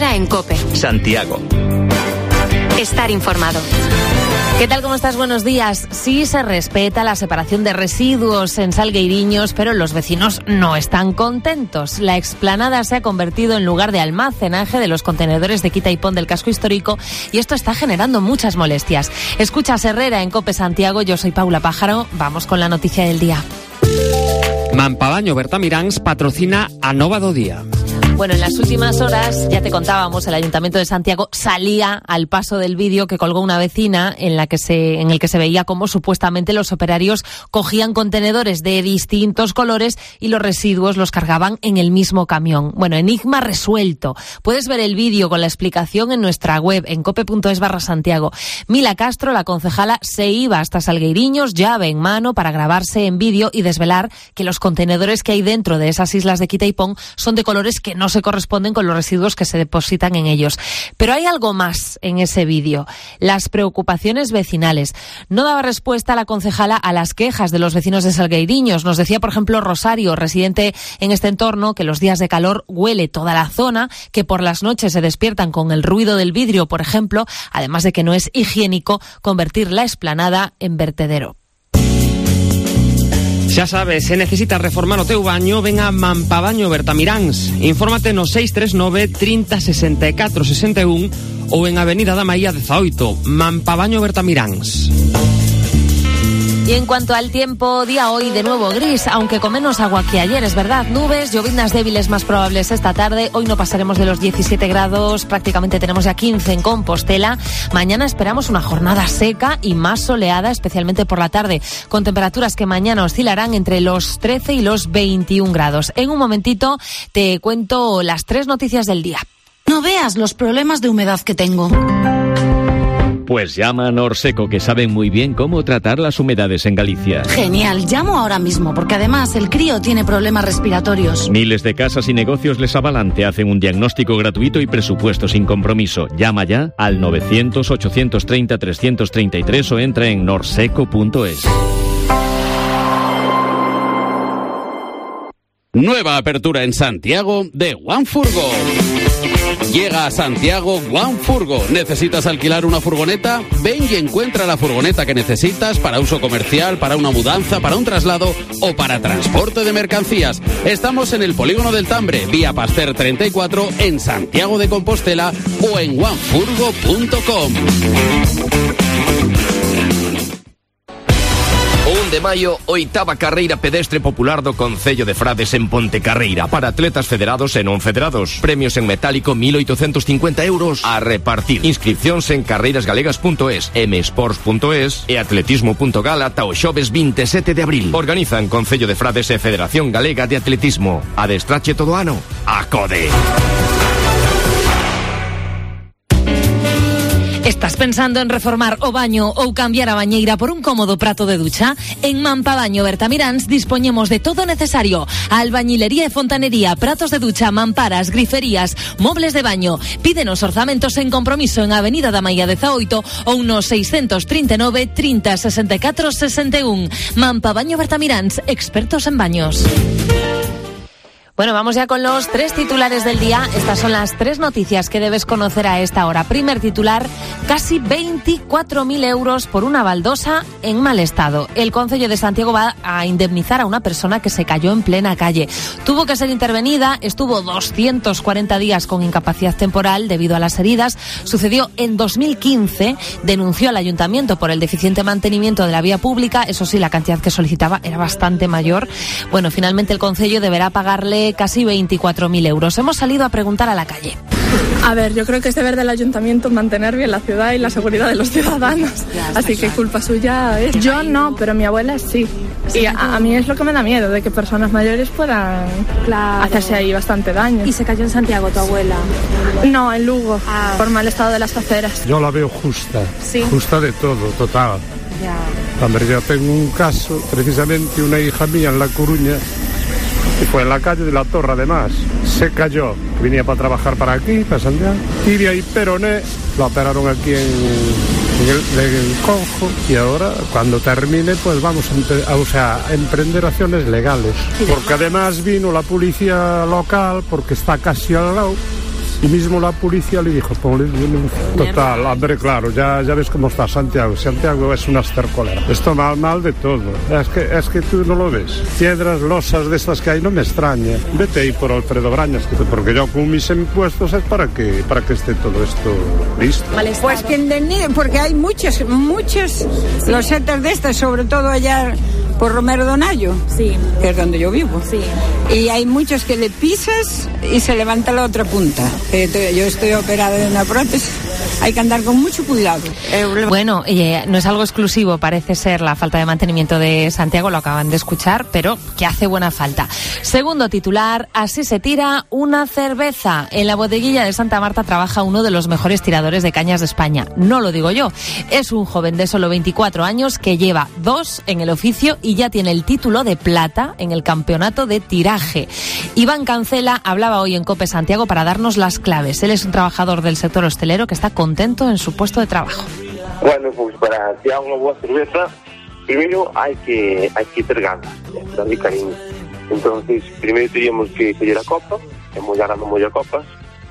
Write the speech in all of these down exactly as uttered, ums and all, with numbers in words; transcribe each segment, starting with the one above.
día en COPE. Santiago. Estar informado. ¿Qué tal? ¿Cómo estás? Buenos días. Sí se respeta la separación de residuos en Salgueiriños, pero los vecinos no están contentos. La explanada se ha convertido en lugar de almacenaje de los contenedores de quita y pon del casco histórico y esto está generando muchas molestias. Escuchas Herrera en COPE Santiago, yo soy Paula Pájaro. Vamos con la noticia del día. Mampavaño Bertamiráns patrocina a Nova do Día. Bueno, en las últimas horas, ya te contábamos, el Ayuntamiento de Santiago salía al paso del vídeo que colgó una vecina en la que se, en el que se veía cómo supuestamente los operarios cogían contenedores de distintos colores y los residuos los cargaban en el mismo camión. Bueno, enigma resuelto. Puedes ver el vídeo con la explicación en nuestra web, en cope.es barra Santiago. Mila Castro, la concejala, se iba hasta Salgueiriños, llave en mano, para grabarse en vídeo y desvelar que los contenedores que hay dentro de esas islas de quita y pon son de colores que no se corresponden con los residuos que se depositan en ellos. Pero hay algo más en ese vídeo. Las preocupaciones vecinales. No daba respuesta la concejala a las quejas de los vecinos de Salgueiriños. Nos decía, por ejemplo, Rosario, residente en este entorno, que los días de calor huele toda la zona, que por las noches se despiertan con el ruido del vidrio, por ejemplo, además de que no es higiénico convertir la explanada en vertedero. Xa sabes, se necesitas reformar o teu baño, ven a Mampavaño Bertamiráns. Infórmate no seis tres nove, trinta, sesenta e catro, sesenta e un ou en Avenida da Maía dezaoito. Mampavaño Bertamiráns. Y en cuanto al tiempo, día hoy de nuevo gris, aunque con menos agua que ayer, es verdad. Nubes, lloviznas débiles más probables esta tarde. Hoy no pasaremos de los diecisiete grados, prácticamente tenemos ya quince en Compostela. Mañana esperamos una jornada seca y más soleada, especialmente por la tarde, con temperaturas que mañana oscilarán entre los trece y los veintiún grados. En un momentito te cuento las tres noticias del día. No veas los problemas de humedad que tengo. Pues llama a Norseco, que saben muy bien cómo tratar las humedades en Galicia. Genial, llamo ahora mismo, porque además el crío tiene problemas respiratorios. Miles de casas y negocios les avalan, te hacen un diagnóstico gratuito y presupuesto sin compromiso. Llama ya al novecientos, ochocientos treinta, trescientos treinta y tres o entra en norseco punto es. Nueva apertura en Santiago de OneFurgo. Llega a Santiago OneFurgo. ¿Necesitas alquilar una furgoneta? Ven y encuentra la furgoneta que necesitas para uso comercial, para una mudanza, para un traslado o para transporte de mercancías. Estamos en el Polígono del Tambre, vía Pasteur treinta y cuatro, en Santiago de Compostela o en onefurgo punto com. un de maio, oitava carreira pedestre popular do Concello de Frades en Pontecarreira para atletas federados e non federados. Premios en metálico mil oitocentos cincuenta euros a repartir. Inscripcións en carreirasgalegas punto es, msports punto es e atletismo punto gal ata o xoves veintisiete de abril. Organizan Concello de Frades e Federación Galega de Atletismo. Adestrache todo ano. Acode. ¿Estás pensando en reformar o baño ou cambiar a bañeira por un cómodo prato de ducha? En Mampavaño Bertamiráns dispoñemos de todo necesario: albañilería e fontanería, pratos de ducha, mamparas, griferías, mobles de baño. Pídenos orzamentos en compromiso en Avenida da Maía dezaoito ou no seiscentos trinta e nove, trinta, sesenta e catro, sesenta e un. Mampavaño Bertamiráns, expertos en baños. Bueno, vamos ya con los tres titulares del día. Estas son las tres noticias que debes conocer a esta hora. Primer titular: casi veinticuatro mil euros por una baldosa en mal estado. El Concello de Santiago va a indemnizar a una persona que se cayó en plena calle. Tuvo que ser intervenida, estuvo doscientos cuarenta días con incapacidad temporal debido a las heridas. Sucedió en dos mil quince, denunció al ayuntamiento por el deficiente mantenimiento de la vía pública. Eso sí, la cantidad que solicitaba era bastante mayor. Bueno, finalmente el Concello deberá pagarle casi veinticuatro mil euros. Hemos salido a preguntar a la calle. A ver, yo creo que es deber del ayuntamiento mantener bien la ciudad y la seguridad de los ciudadanos. Así que culpa suya es. Yo no, pero mi abuela sí. Y a, a mí es lo que me da miedo, de que personas mayores puedan claro. hacerse ahí bastante daño. ¿Y se cayó en Santiago tu abuela? No, en Lugo, ah. por mal estado de las aceras. Yo la veo justa, ¿sí? Justa de todo, total. Ya. Hombre, yo tengo un caso, precisamente una hija mía en La Coruña, y fue en la calle de la Torre, además. Se cayó, venía para trabajar para aquí, para Santiago. Tibia y peroné, lo operaron aquí en, en, el, en el Conjo. Y ahora, cuando termine, pues vamos a, a, o sea, a emprender acciones legales. Porque además vino la policía local, porque está casi al lado, Y mismo la policía le dijo, ponle denuncia. Total, hombre, claro, ya, ya ves cómo está Santiago. Santiago es una estercolera. Esto mal, mal de todo. Es que, es que tú no lo ves. Piedras, losas de estas que hay, no me extraña. Vete ahí por Alfredo Brañas, porque yo con mis impuestos es para que, para que esté todo esto listo. Pues que indemnicen, porque hay muchas, muchas losetas de estas, sobre todo allá por Romero Donayo, sí, que es donde yo vivo. Sí. Y hay muchos que le pisas y se levanta la otra punta. Yo estoy operada de una prótesis. Hay que andar con mucho cuidado. Bueno, eh, no es algo exclusivo, parece ser la falta de mantenimiento de Santiago, lo acaban de escuchar, pero que hace buena falta. Segundo titular, así se tira una cerveza. En la bodeguilla de Santa Marta trabaja uno de los mejores tiradores de cañas de España. No lo digo yo, es un joven de solo veinticuatro años que lleva dos en el oficio y ya tiene el título de plata en el campeonato de tiraje. Iván Cancela hablaba hoy en COPE Santiago para darnos las claves. Él es un trabajador del sector hostelero que está contento en su puesto de trabajo. Bueno, pues para tirar una buena cerveza, primero hay que hay que ter ganas, darle cariño. Entonces, primero teríamos que coller a copa, e mollar a mollar copas,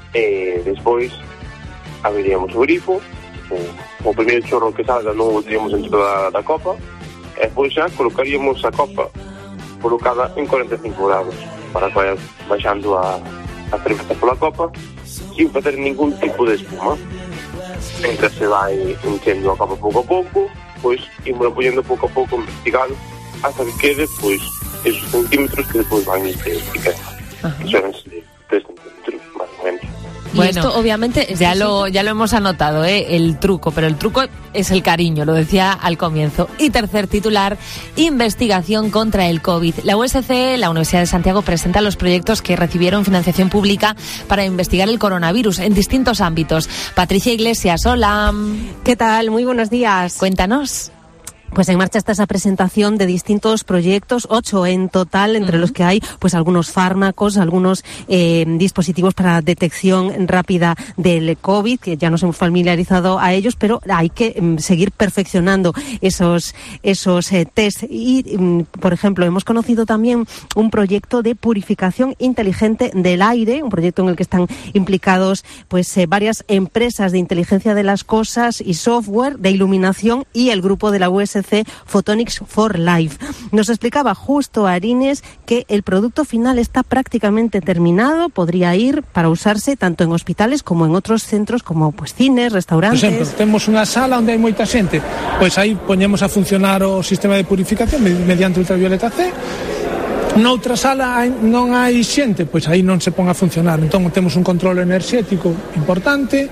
e despois abriríamos o grifo, o, o primeiro chorro que salga non o teríamos dentro da, da copa, e depois xa colocaríamos a copa colocada en cuarenta e cinco grados para que vaya baixando a, a cerveza pola copa sin facer ningún tipo de espuma. Mientras se vai enchendo a copa pouco a pouco, pois ímos poñendo pouco a pouco, investigando hasta que quede pois esos centímetros que depois van picando. Son tres centímetros máis ou menos. Y bueno, esto obviamente ya lo ya lo hemos anotado, ¿eh? El truco, pero el truco es el cariño, lo decía al comienzo. Y tercer titular, investigación contra el COVID. La U S C, la Universidad de Santiago, presenta los proyectos que recibieron financiación pública para investigar el coronavirus en distintos ámbitos. Patricia Iglesias, hola. ¿Qué tal? Muy buenos días. Cuéntanos. Pues en marcha está esa presentación de distintos proyectos, ocho en total, entre uh-huh. los que hay pues algunos fármacos, algunos eh, dispositivos para detección rápida del COVID, que ya nos hemos familiarizado a ellos, pero hay que um, seguir perfeccionando esos esos eh, test. Y, um, por ejemplo, hemos conocido también un proyecto de purificación inteligente del aire, un proyecto en el que están implicados pues eh, varias empresas de inteligencia de las cosas y software de iluminación y el grupo de la U S C Photonics for Life. Nos explicaba Justo Arines que el producto final está prácticamente terminado, podría ir para usarse tanto en hospitales como en otros centros como pues cines, restaurantes. Por exemplo, temos unha sala onde hai moita xente, pois aí poñemos a funcionar o sistema de purificación mediante ultravioleta C. Noutra sala hai, non hai xente, pois aí non se pon a funcionar. Entón temos un control enerxético importante,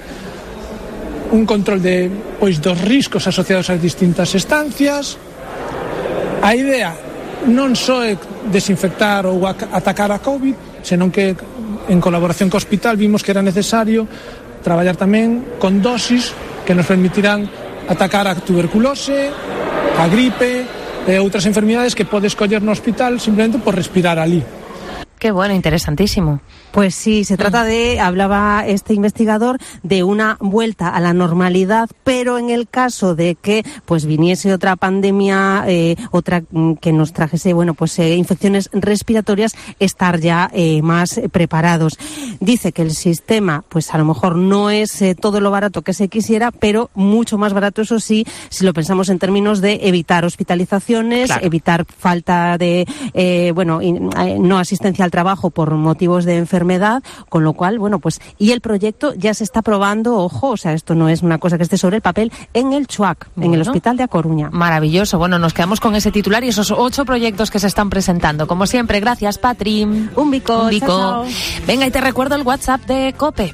un control de pois dos riscos asociados ás distintas estancias. A idea non só é desinfectar ou atacar a COVID, senón que en colaboración co hospital vimos que era necesario traballar tamén con dosis que nos permitirán atacar a tuberculose, a gripe e outras enfermidades que podes coller no hospital simplemente por respirar ali. Qué bueno, interesantísimo. Pues sí, se trata de, hablaba este investigador, de una vuelta a la normalidad, pero en el caso de que pues viniese otra pandemia, eh, otra que nos trajese, bueno, pues eh, infecciones respiratorias, estar ya eh, más eh, preparados. Dice que el sistema, pues a lo mejor no es eh, todo lo barato que se quisiera, pero mucho más barato, eso sí, si lo pensamos en términos de evitar hospitalizaciones, claro. evitar falta de, eh, bueno, in, eh, no asistencia al trabajo por motivos de enfermedad, con lo cual, bueno, pues, y el proyecto ya se está probando, ojo, o sea, esto no es una cosa que esté sobre el papel, en el Chuac, bueno, en el Hospital de A Coruña. Maravilloso, bueno, nos quedamos con ese titular y esos ocho proyectos que se están presentando. Como siempre, gracias, Patri. Un bico. Un bico. Chao, chao. Venga, y te recuerdo el WhatsApp de COPE.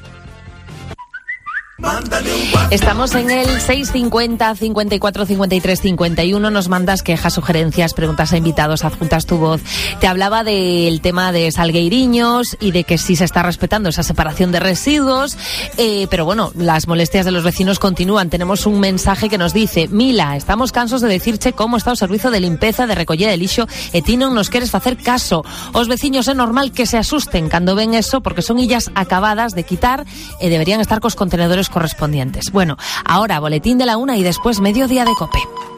Estamos en el seis cincuenta, cincuenta y cuatro, cincuenta y tres, cincuenta y uno. Nos mandas quejas, sugerencias, preguntas a invitados, adjuntas tu voz. Te hablaba del tema de Salgueiriños y de que sí se está respetando esa separación de residuos, eh, pero bueno, las molestias de los vecinos continúan. Tenemos un mensaje que nos dice: Mila, estamos cansos de decirche como está o servizo de limpeza de recollida de lixo e ti non nos queres facer caso. Os veciños é normal que se asusten cando ven eso porque son illas acabadas de quitar e deberían estar cos contenedores correspondientes. Bueno, ahora boletín de la una y después mediodía de COPE.